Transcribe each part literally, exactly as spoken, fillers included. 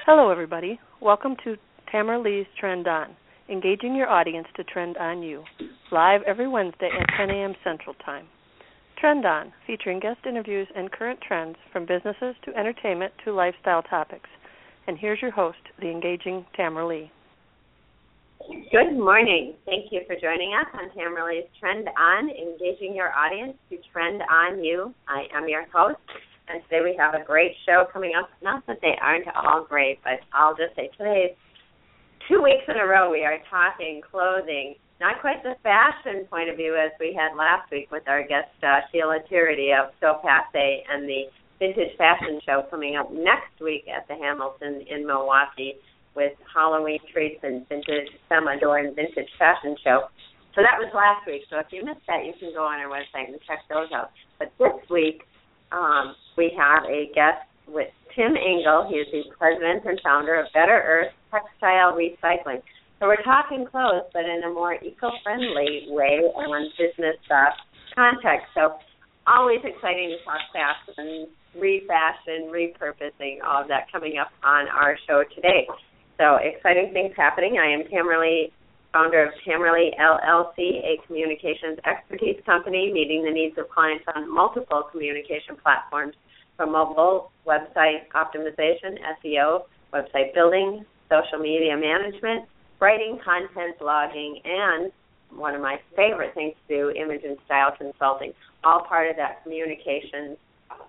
Hello, everybody. Welcome to Tamara Lee's Trend On, engaging your audience to trend on you, live every Wednesday at ten a.m. Central Time. Trend On, featuring guest interviews and current trends from businesses to entertainment to lifestyle topics. And here's your host, the engaging Tamara Lee. Good morning. Thank you for joining us on Tamara Lee's Trend On, engaging your audience to trend on you. I am your host. And today we have a great show coming up. Not that they aren't all great, but I'll just say today, two weeks in a row, we are talking clothing. Not quite the fashion point of view as we had last week with our guest uh, Sheila Tierney of So Passe and the Vintage Fashion Show coming up next week at the Hamilton in Milwaukee with Halloween treats and vintage semi-adorned vintage fashion show. So that was last week. So if you missed that, you can go on our website and check those out. But this week, Um, we have a guest with Tim Engel. He is the president and founder of Better Earth Textile Recycling. So we're talking clothes, but in a more eco-friendly way on business uh, context. So always exciting to talk fashion, refashion, repurposing, all of that coming up on our show today. So exciting things happening. I am Tamara Lee, founder of Tamara Lee L L C, a communications expertise company meeting the needs of clients on multiple communication platforms, from mobile, website optimization, S E O, website building, social media management, writing, content, blogging, and one of my favorite things to do, image and style consulting, all part of that communications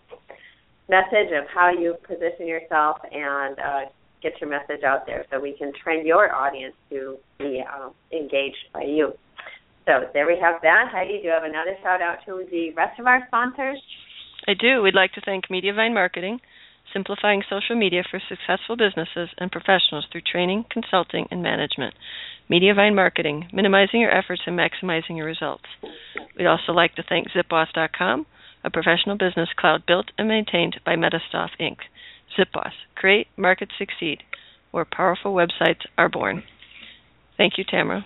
message of how you position yourself and uh, get your message out there so we can train your audience to be uh, engaged by you. So there we have that. Heidi, do you have another shout-out to the rest of our sponsors? I do. We'd like to thank Mediavine Marketing, simplifying social media for successful businesses and professionals through training, consulting, and management. Mediavine Marketing, minimizing your efforts and maximizing your results. We'd also like to thank Zip Boss dot com, a professional business cloud built and maintained by Metastaff, Incorporated. ZipBoss, create, market, succeed, where powerful websites are born. Thank you, Tamara.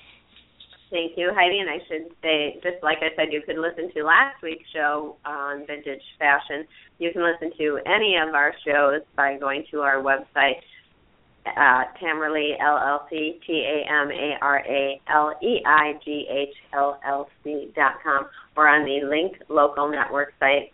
Thank you, Heidi. And I should say, just like I said, you could listen to last week's show on vintage fashion. You can listen to any of our shows by going to our website, uh, Tamara Lee L L C, T A M A R A L E I G H L L C dot com, or on the Link Local Network site.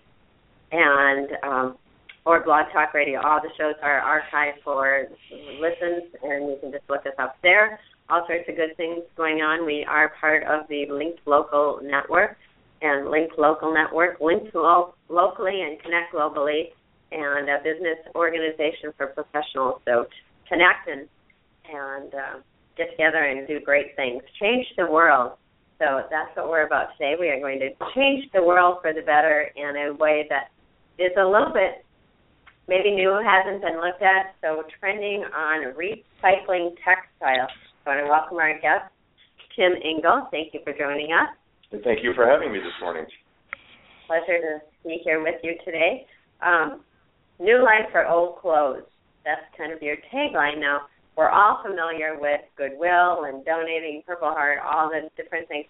And um, or Blog Talk Radio. All the shows are archived for listens, and you can just look us up there. All sorts of good things going on. We are part of the Link Local Network, and Link Local Network, link lo- locally and connect globally, and a business organization for professionals. So connect and, and uh, get together and do great things. Change the world. So that's what we're about today. We are going to change the world for the better in a way that is a little bit maybe new, hasn't been looked at, so trending on recycling textiles. So I want to welcome our guest, Tim Engel. Thank you for joining us. And thank you for having me this morning. Pleasure to be here with you today. Um, new life for old clothes. That's kind of your tagline now. We're all familiar with Goodwill and donating, Purple Heart, all the different things.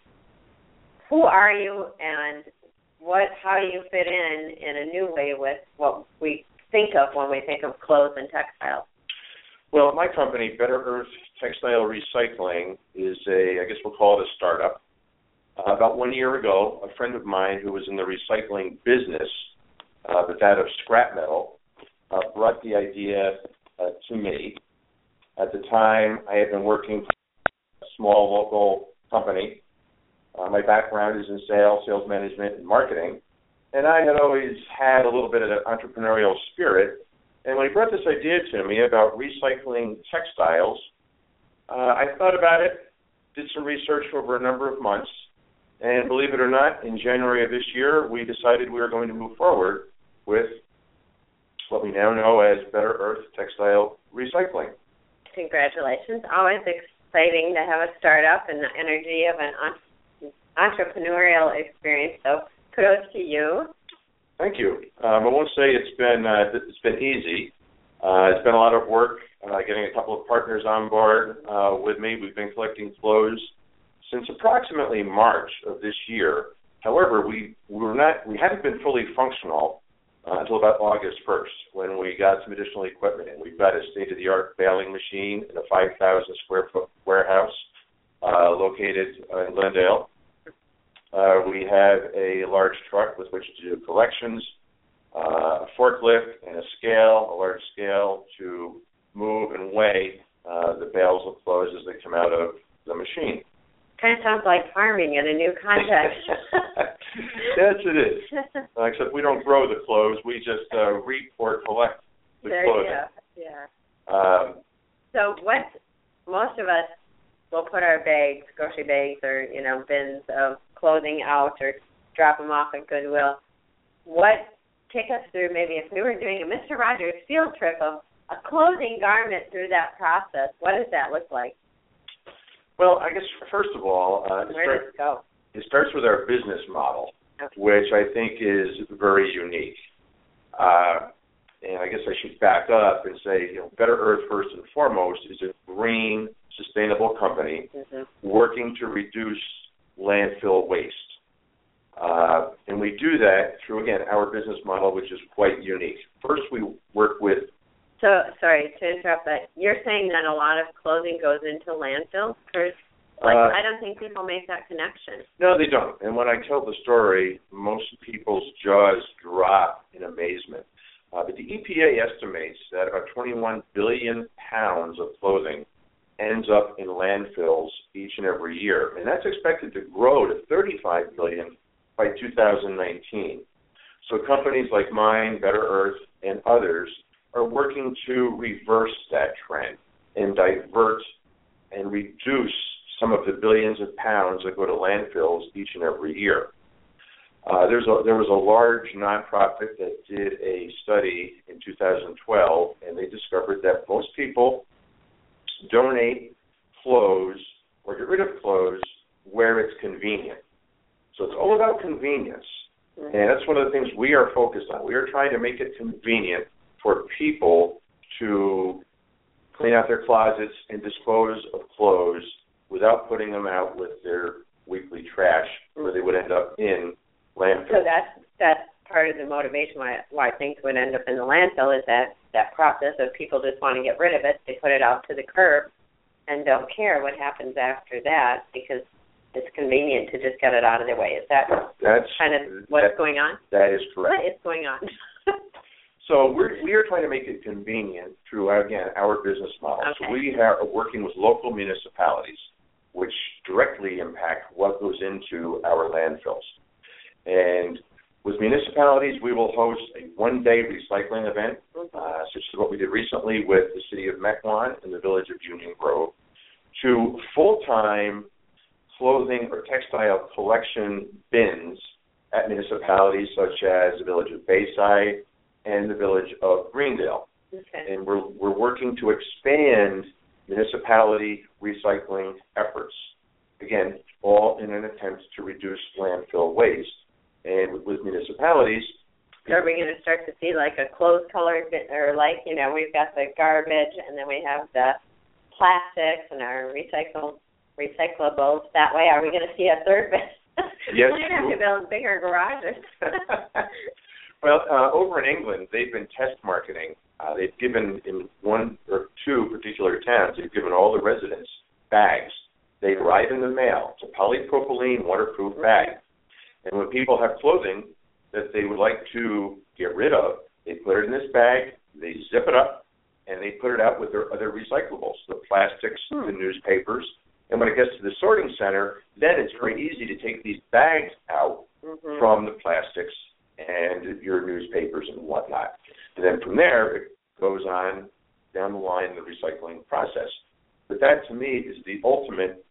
Who are you, and what? How do you fit in in a new way with what we think of when we think of clothes and textiles? Well, my company, Better Earth Textile Recycling, is a, I guess we'll call it a startup. Uh, about one year ago, a friend of mine who was in the recycling business, uh, but that of scrap metal, uh, brought the idea uh, to me. At the time, I had been working for a small local company. Uh, my background is in sales, sales management, and marketing. And I had always had a little bit of an entrepreneurial spirit. And when he brought this idea to me about recycling textiles, uh, I thought about it, did some research over a number of months, and believe it or not, in January of this year, we decided we were going to move forward with what we now know as Better Earth Textile Recycling. Congratulations. Always exciting to have a startup and the energy of an entrepreneurial experience. So kudos to you. Thank you. Um, I won't say it's been uh, it's been easy. Uh, it's been a lot of work uh, getting a couple of partners on board uh, with me. We've been collecting clothes since approximately March of this year. However, we we were not we hadn't been fully functional uh, until about August first, when we got some additional equipment in. We've got a state-of-the-art baling machine in a five thousand square foot warehouse uh, located uh, in Glendale. Uh, we have a large truck with which to do collections, uh, a forklift, and a scale, a large scale to move and weigh uh, the bales of clothes as they come out of the machine. Kind of sounds like farming in a new context. Yes, it is. Uh, except we don't grow the clothes; we just uh, reap or collect the there clothing. you go. Yeah. Um, so what? Most of us will put our bags, grocery bags, or you know, bins of clothing out, or drop them off at Goodwill. What? Take us through maybe if we were doing a Mister Rogers field trip of a clothing garment through that process. What does that look like? Well, I guess first of all, uh, it, Where start, does it go? it starts with our business model, okay. which I think is very unique. Uh, and I guess I should back up and say, you know, Better Earth, first and foremost, is a green, sustainable company mm-hmm. working to reduce landfill waste. Uh, and we do that through, again, our business model, which is quite unique. First, we work with... So, sorry to interrupt, but you're saying that a lot of clothing goes into landfills? Because, like, uh, I don't think people make that connection. No, they don't. And when I tell the story, most people's jaws drop in amazement. Uh, but the E P A estimates that about twenty-one billion pounds of clothing ends up in landfills each and every year. And that's expected to grow to thirty-five billion by two thousand nineteen. So companies like mine, Better Earth, and others are working to reverse that trend and divert and reduce some of the billions of pounds that go to landfills each and every year. Uh, there's a, there was a large nonprofit that did a study in two thousand twelve, and they discovered that most people donate clothes or get rid of clothes where it's convenient. So it's all about convenience, and that's one of the things we are focused on. We are trying to make it convenient for people to clean out their closets and dispose of clothes without putting them out with their weekly trash, where they would end up in landfill. So that's that's part of the motivation why why things would end up in the landfill is that that process of people just want to get rid of it. They put it out to the curb and don't care what happens after that because it's convenient to just get it out of their way. Is that that's, kind of what's that, going on? That is correct. What is going on? So we're we are trying to make it convenient through, again, our business model. Okay. So we are working with local municipalities, which directly impact what goes into our landfills. And with municipalities, we will host a one-day recycling event, uh, such as what we did recently with the city of Mequon and the village of Union Grove, to full-time clothing or textile collection bins at municipalities such as the village of Bayside and the village of Greendale. Okay. And we're we're working to expand municipality recycling efforts. Again, all in an attempt to reduce landfill waste. And with, with municipalities... Are we going to start to see like a clothes color bit, or like, you know, we've got the garbage and then we have the plastics and our recycled recyclables that way? Are we going to see a third bit? Yes. We're going to have to build bigger garages. Well, uh, over in England, they've been test marketing. Uh, they've given, in one or two particular towns, they've given all the residents bags. They arrive in the mail. It's a polypropylene waterproof bag. And when people have clothing that they would like to get rid of, they put it in this bag, they zip it up, and they put it out with their other recyclables, the plastics, hmm. the newspapers. And when it gets to the sorting center, then it's very easy to take these bags out mm-hmm. from the plastics and your newspapers and whatnot. And then from there, it goes on down the line in the recycling process. But that, to me, is the ultimate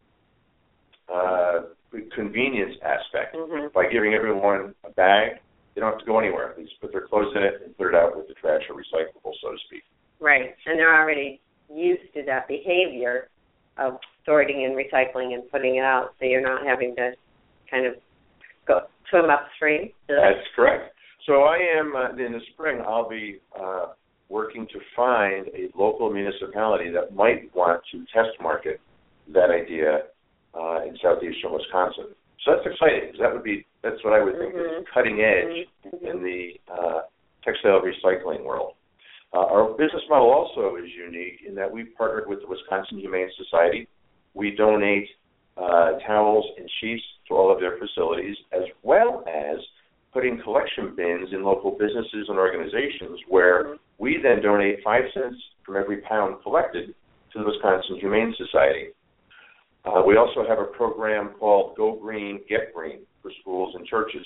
uh, convenience aspect. Mm-hmm. By giving everyone a bag, they don't have to go anywhere. They just put their clothes in it and put it out with the trash or recyclable, so to speak. Right, and they're already used to that behavior of sorting and recycling and putting it out, so you're not having to kind of go swim upstream. That's correct. So I am, uh, in the spring, I'll be uh, working to find a local municipality that might want to test market that idea uh, in southeastern Wisconsin. So that's exciting, because that would be, that's what I would think mm-hmm. is cutting edge mm-hmm. in the uh, textile recycling world. Uh, our business model also is unique in that we've partnered with the Wisconsin Humane Society. We donate uh, towels and sheets to all of their facilities, as well as putting collection bins in local businesses and organizations where we then donate five cents from every pound collected to the Wisconsin Humane Society. Uh, we also have a program called Go Green, Get Green for schools and churches.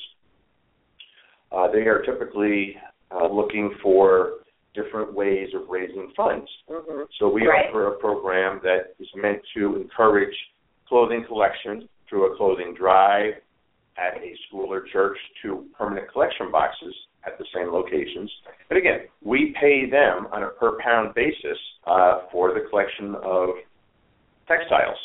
Uh, they are typically uh, looking for different ways of raising funds. Mm-hmm. So we right. offer a program that is meant to encourage clothing collection through a clothing drive at a school or church to permanent collection boxes at the same locations. And again, we pay them on a per pound basis uh, for the collection of textiles,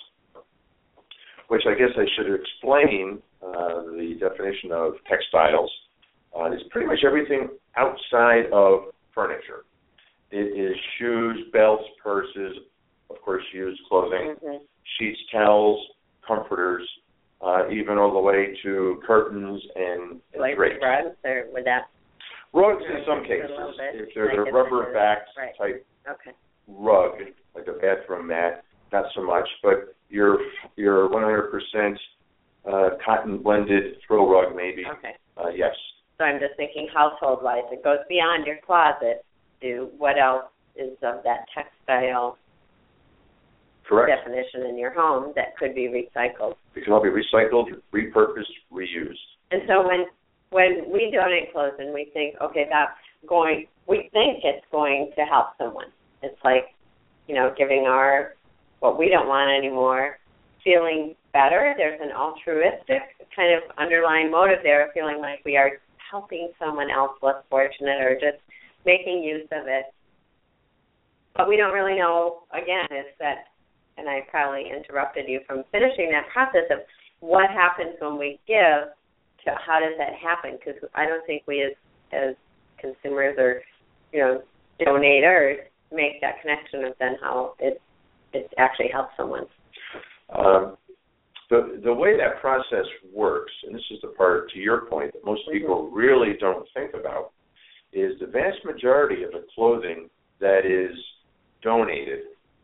which I guess I should explain uh, the definition of textiles. Uh, is pretty much everything outside of furniture. It is shoes, belts, purses, of course, used clothing, mm-hmm. sheets, towels, comforters, uh, even all the way to curtains and, and like drapes. rugs, or would that? Rugs in some cases. If there's like a rubber-backed right. type okay. rug, like a bathroom mat, not so much. But your your one hundred percent uh, cotton blended throw rug, maybe. Okay. Uh, yes. So I'm just thinking household-wise. It goes beyond your closet to what else is of that textile Correct. definition in your home that could be recycled. It can all be recycled, repurposed, reused. And so when when we donate clothing, we think, okay, that's going, we think it's going to help someone. It's like, you know, giving our, what we don't want anymore, feeling better. There's an altruistic kind of underlying motive there, feeling like we are helping someone else less fortunate or just making use of it. But we don't really know, again, is that, and I probably interrupted you from finishing that process of what happens when we give to how does that happen? Because I don't think we as, as consumers or, you know, donators make that connection of then how it, it actually helps someone. Um, The the way that process works, and this is the part, to your point, that most people really don't think about, is the vast majority of the clothing that is donated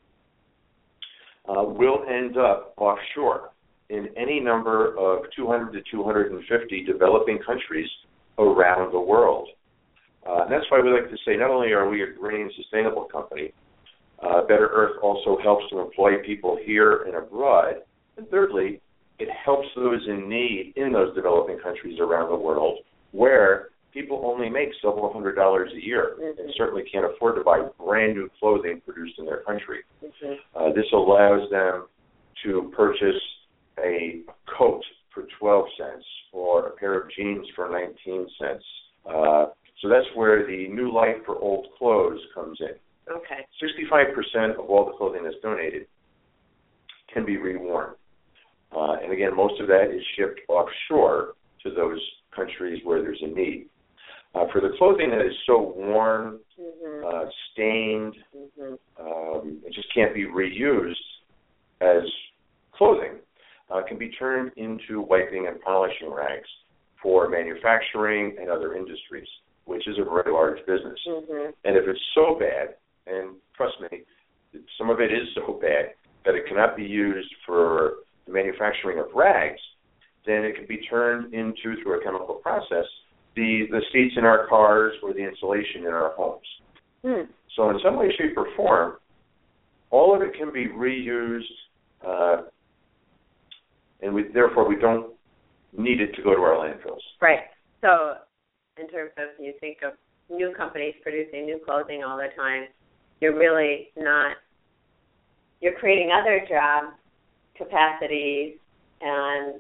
uh, will end up offshore in any number of two hundred to two hundred fifty developing countries around the world. Uh, and that's why we like to say not only are we a green, sustainable company, uh, Better Earth also helps to employ people here and abroad. And thirdly, it helps those in need in those developing countries around the world where people only make several hundred dollars a year mm-hmm. and certainly can't afford to buy brand new clothing produced in their country. Mm-hmm. Uh, this allows them to purchase a coat for twelve cents or a pair of jeans for nineteen cents. Uh, so that's where the new life for old clothes comes in. Okay. sixty-five percent of all the clothing that's donated can be reworn. Uh, and again, most of that is shipped offshore to those countries where there's a need. Uh, for the clothing that is so worn, mm-hmm. uh, stained, mm-hmm. um, it just can't be reused as clothing, uh, can be turned into wiping and polishing rags for manufacturing and other industries, which is a very large business. Mm-hmm. And if it's so bad, and trust me, some of it is so bad that it cannot be used for the manufacturing of rags, then it can be turned into, through a chemical process, the, the seats in our cars or the insulation in our homes. Hmm. So in some way, shape, or form, all of it can be reused, uh, and we, therefore we don't need it to go to our landfills. Right. So in terms of, you think of new companies producing new clothing all the time, you're really not, you're creating other job capacities and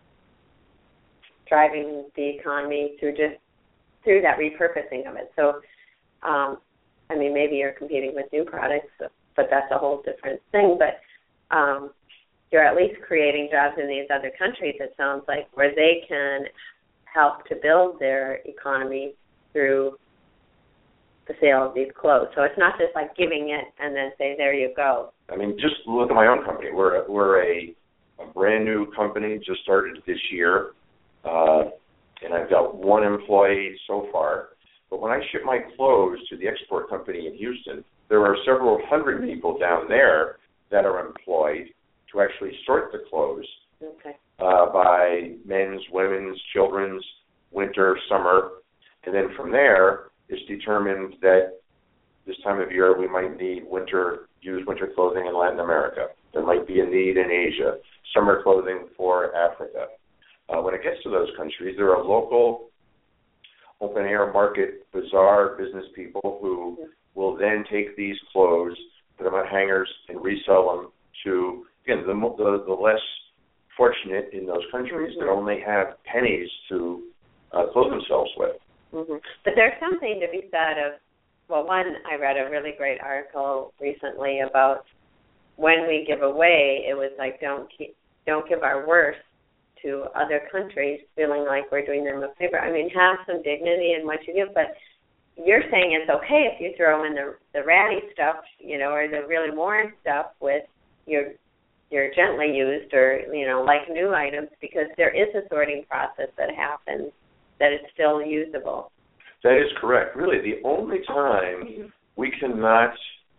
driving the economy through just through that repurposing of it. So, um, I mean, maybe you're competing with new products, but that's a whole different thing. But um, you're at least creating jobs in these other countries, it sounds like, where they can help to build their economy through the sale of these clothes. So it's not just like giving it and then say, there you go. I mean, just look at my own company. We're we're a, a brand new company, just started this year, uh, and I've got one employee so far. But when I ship my clothes to the export company in Houston, there are several hundred people down there that are employed to actually sort the clothes okay. uh, by men's, women's, children's, winter, summer. And then from there, it's determined that this time of year we might need winter, use winter clothing in Latin America. There might be a need in Asia, summer clothing for Africa. Uh, when it gets to those countries, there are local open-air market, bazaar business people who will then take these clothes, put them on hangers, and resell them to, again, the, the, the less fortunate in those countries mm-hmm. that only have pennies to uh, clothe themselves with. Mm-hmm. But there's something to be said of, well, one, I read a really great article recently about when we give away, it was like don't keep, don't give our worst to other countries feeling like we're doing them a favor. I mean, have some dignity in what you give, but you're saying it's okay if you throw in the the ratty stuff, you know, or the really worn stuff with your your gently used or, you know, like new items, because there is a sorting process that happens that it's still usable. That is correct. Really, the only time we cannot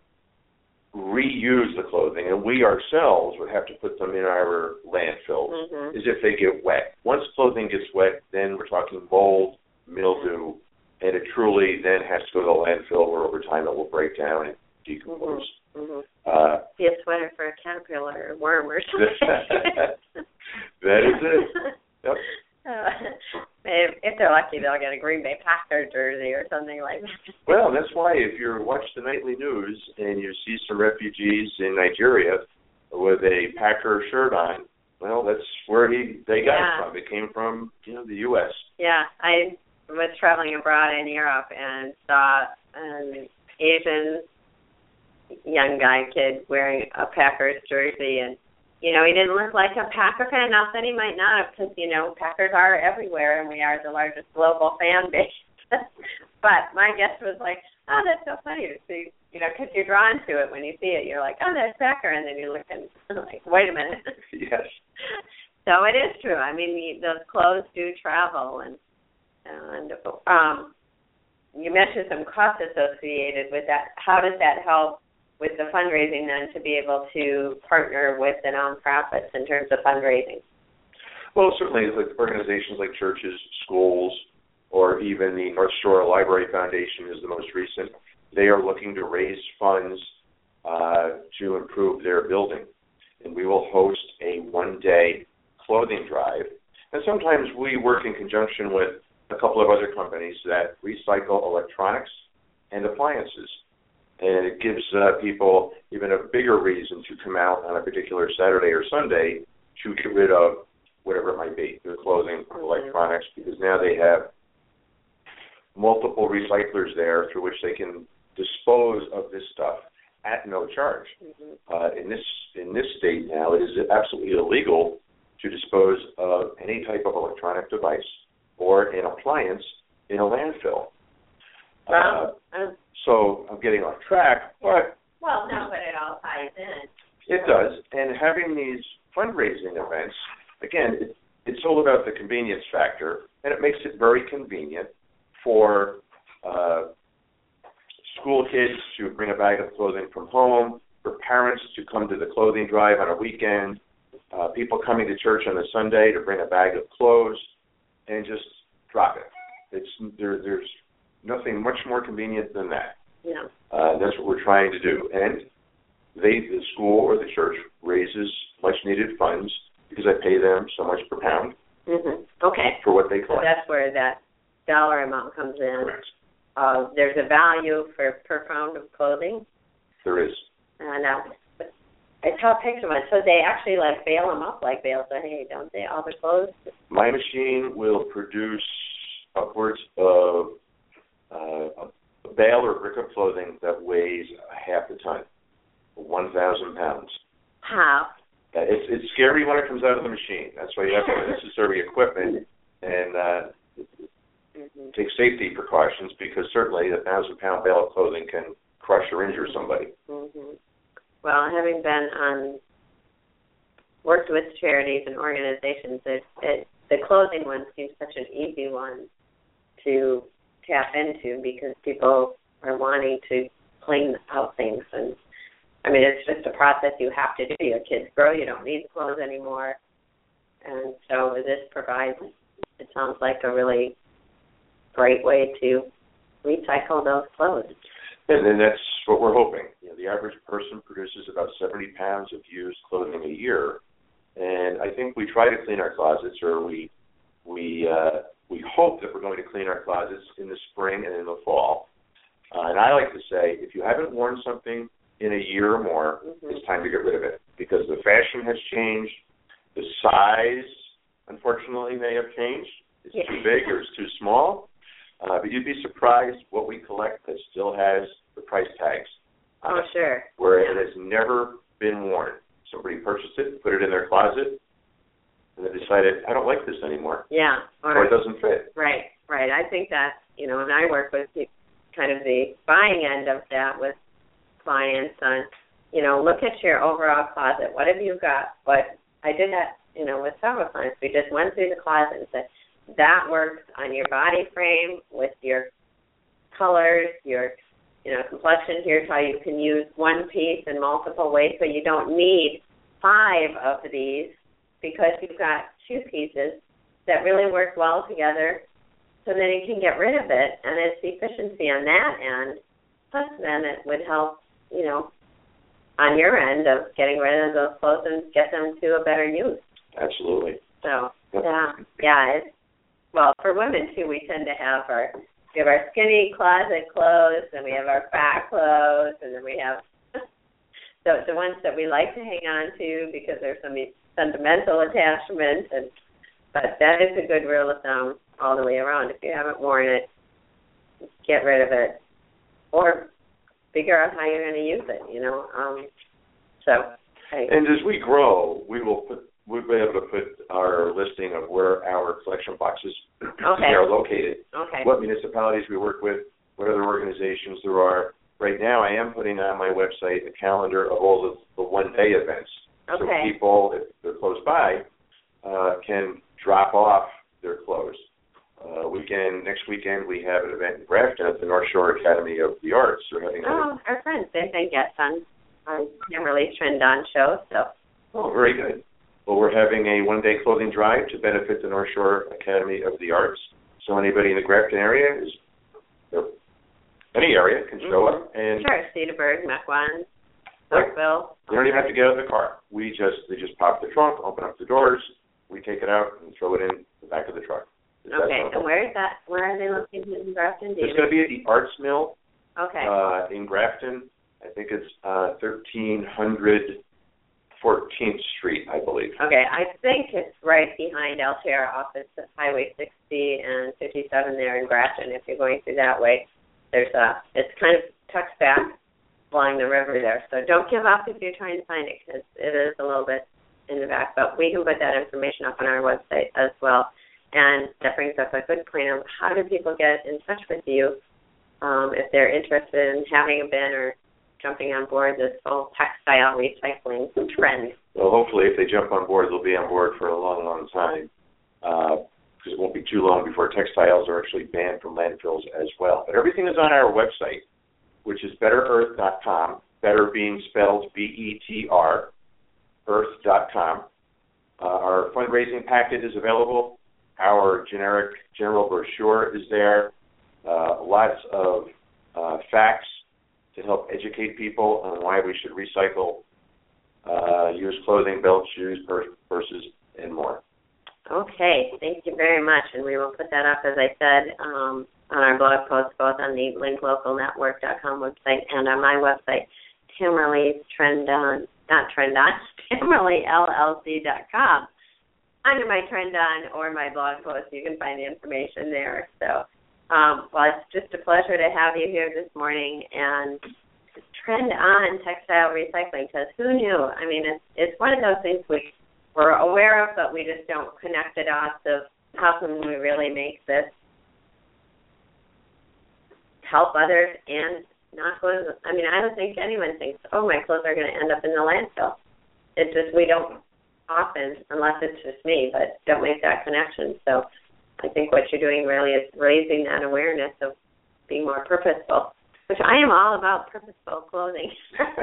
reuse the clothing, and we ourselves would have to put them in our landfills, mm-hmm. is if they get wet. Once clothing gets wet, then we're talking mold, mildew, and it truly then has to go to the landfill where over time it will break down and decompose. Mm-hmm. Mm-hmm. Uh, Be a sweater for a caterpillar or worm or something. That is it. Yep. Uh, if, if they're lucky, they'll get a Green Bay Packers jersey or something like that. Well, that's why if you watch the nightly news and you see some refugees in Nigeria with a Packer shirt on, well, that's where he they got yeah. it from. It came from, you know, the U S Yeah, I was traveling abroad in Europe and saw an Asian young guy, kid, wearing a Packers jersey, and you know, he didn't look like a Packer fan. Not that he might not have, because, you know, Packers are everywhere, and we are the largest global fan base. But my guess was like, oh, that's so funny to see, you know, because you're drawn to it when you see it. You're like, oh, that's Packer, and then you look and like, wait a minute. Yes. So it is true. I mean, those clothes do travel, and and um, you mentioned some costs associated with that. How does that help with the fundraising then to be able to partner with the nonprofits in terms of fundraising? Well, certainly like organizations like churches, schools, or even the North Shore Library Foundation is the most recent. They are looking to raise funds uh, to improve their building. And we will host a one-day clothing drive. And sometimes we work in conjunction with a couple of other companies that recycle electronics and appliances. And it gives uh, people even a bigger reason to come out on a particular Saturday or Sunday to get rid of whatever it might be, their clothing or electronics, because now they have multiple recyclers there through which they can dispose of this stuff at no charge. Mm-hmm. Uh, in this in this state now, it is absolutely illegal to dispose of any type of electronic device or an appliance in a landfill. Wow. Uh, so I'm getting off track, but... Well, no, but it all ties in. It does. And having these fundraising events, again, it, it's all about the convenience factor, and it makes it very convenient for uh, school kids to bring a bag of clothing from home, for parents to come to the clothing drive on a weekend, uh, people coming to church on a Sunday to bring a bag of clothes, and just drop it. It's there, There's nothing much more convenient than that. Yeah. Uh, that's what we're trying to do. And they, the school or the church raises much-needed funds because I pay them so much per pound. Mm-hmm. Okay. For what they collect. So that's where that dollar amount comes in. Correct. Uh, there's a value for per pound of clothing. There is. And uh, I saw a picture of it. So they actually like bale them up like bales of hay, don't they? All the clothes. My machine will produce upwards of uh, a bale or brick of clothing that weighs a half a ton, one thousand pounds. How? Uh, it's it's scary when it comes out of the machine. That's why you have to have necessary equipment and uh, mm-hmm. take safety precautions, because certainly a thousand pound bale of clothing can crush or injure somebody. Mm-hmm. Well, having been on worked with charities and organizations, it, it, the clothing one seems such an easy one to to tap into because people are wanting to clean out things. And, I mean, it's just a process you have to do. Your kids grow. You don't need clothes anymore. And so this provides, it sounds like a really great way to recycle those clothes. And then that's what we're hoping. You know, the average person produces about seventy pounds of used clothing a year. And I think we try to clean our closets, or we we uh, we hope that we're going to clean our closets in the spring and in the fall. Uh, and I like to say, if you haven't worn something in a year or more, mm-hmm. it's time to get rid of it, because the fashion has changed. The size, unfortunately, may have changed. It's yeah. too big or it's too small. Uh, but you'd be surprised what we collect that still has the price tags. Oh, uh, sure. Where it has never been worn. Somebody purchased it, put it in their closet, and they decided, I don't like this anymore. Yeah. Or, or it doesn't fit. Right, right. I think that, you know, when I work with the, kind of the buying end of that with clients on, you know, look at your overall closet. What have you got? But I did that, you know, with several clients. We just went through the closet and said, that works on your body frame with your colors, your, you know, complexion. Here's how you can use one piece in multiple ways, so you don't need five of these because you've got two pieces that really work well together, so then you can get rid of it, and it's efficiency on that end. Plus, then it would help, you know, on your end of getting rid of those clothes and get them to a better use. Absolutely. So, yeah, yeah. It's, well, for women, too, we tend to have our, we have our skinny closet clothes, and we have our fat clothes, and then we have the, the ones that we like to hang on to because there's some sentimental attachment. And, but that is a good rule of thumb all the way around. If you haven't worn it, get rid of it. Or figure out how you're going to use it, you know. Um, so, hey. And as we grow, we will put we'll be able to put our listing of where our collection boxes okay. are located, okay. what municipalities we work with, what other organizations there are. Right now, I am putting on my website a calendar of all the, the one-day events. Okay. So people, if they're close by, uh, can drop off their clothes. Uh, weekend next weekend we have an event in Grafton at the North Shore Academy of the Arts. They're having oh, a, our friends, they think yes on on Kimberly's Trend On show. So. Oh, very good. Well, we're having a one-day clothing drive to benefit the North Shore Academy of the Arts. So anybody in the Grafton area, is, any area, can show mm-hmm. up. And sure, Cedarburg, Mequon, Oakville. You don't even have to get out of the car. We just they just pop the trunk, open up the doors, we take it out and throw it in the back of the truck. Is okay, and where is that? Where are they located in Grafton? It's going to be at the Arts Mill. Okay. Uh, in Grafton, I think it's uh, thirteen hundred fourteenth Street, I believe. Okay, I think it's right behind Altair office at Highway sixty and fifty-seven there in Grafton. If you're going through that way, there's a. It's kind of tucks back along the river there. So don't give up if you're trying to find it, because it is a little bit in the back. But we can put that information up on our website as well. And that brings up a good point of how do people get in touch with you um, if they're interested in having a bin or jumping on board this whole textile recycling trend? Well, hopefully if they jump on board, they'll be on board for a long, long time, because uh, it won't be too long before textiles are actually banned from landfills as well. But everything is on our website, which is better earth dot com, better being spelled B E T R, earth dot com. Uh, our fundraising packet is available. Our generic general brochure is there. Uh, lots of uh, facts to help educate people on why we should recycle uh, used clothing, belts, shoes, purses, and more. Okay, thank you very much. And we will put that up, as I said, um, on our blog post, both on the link local network dot com website and on my website, Kimberly's Trend On, not Trend On, Kimberly L L C dot com. Under my Trend On or my blog post, you can find the information there. So, um, well, it's just a pleasure to have you here this morning. And Trend On textile recycling, because who knew? I mean, it's it's one of those things we, we're aware of, but we just don't connect the dots of how can we really make this help others and not go to, I mean, I don't think anyone thinks, oh, my clothes are going to end up in the landfill. It's just we don't often, unless it's just me, but don't make that connection. So I think what you're doing really is raising that awareness of be more purposeful, which I am all about purposeful clothing.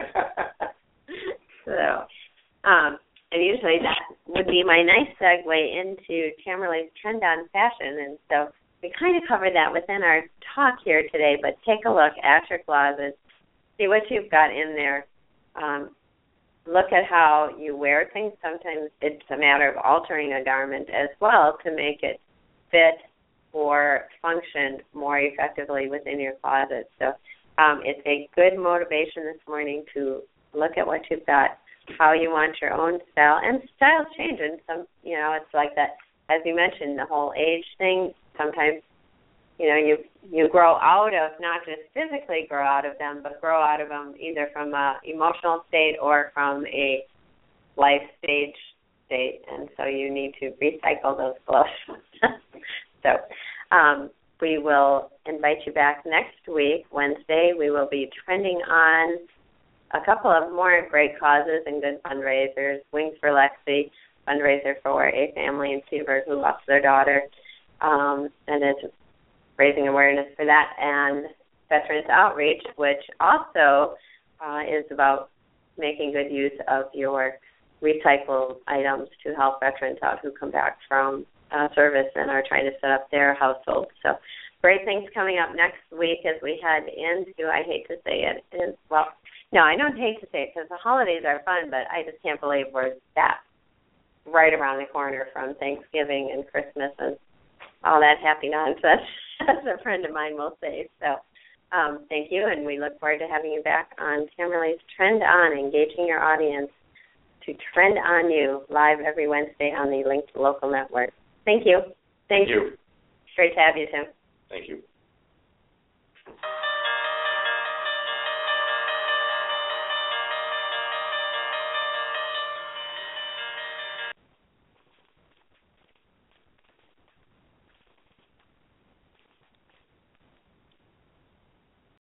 so, um, and usually that would be my nice segue into Tamerlane's Trend on Fashion. And so we kind of covered that within our talk here today, but take a look at your closet, see what you've got in there. Um, look at how you wear things. Sometimes it's a matter of altering a garment as well to make it fit or function more effectively within your closet. So um, it's a good motivation this morning to look at what you've got, how you want your own style, and styles change. And some, you know, it's like that, as you mentioned, the whole age thing. Sometimes, you know, you you grow out of, not just physically grow out of them, but grow out of them either from an emotional state or from a life stage state, and so you need to recycle those clothes. so um, we will invite you back next week, Wednesday. We will be trending on a couple of more great causes and good fundraisers. Wings for Lexi, fundraiser for a family in Seaburg who lost their daughter, um, and it's raising awareness for that, and Veterans Outreach, which also uh, is about making good use of your recycled items to help veterans out who come back from uh, service and are trying to set up their households. So great things coming up next week as we head into, I hate to say it, is, well, no, I don't hate to say it because the holidays are fun, but I just can't believe we're that right around the corner from Thanksgiving and Christmas and all that happy nonsense, as a friend of mine will say. So um, thank you, and we look forward to having you back on Tamerlane's Trend On, engaging your audience to trend on you, live every Wednesday on the Linked Local Network. Thank you. Thank you. Great to have you, Tim. Thank you.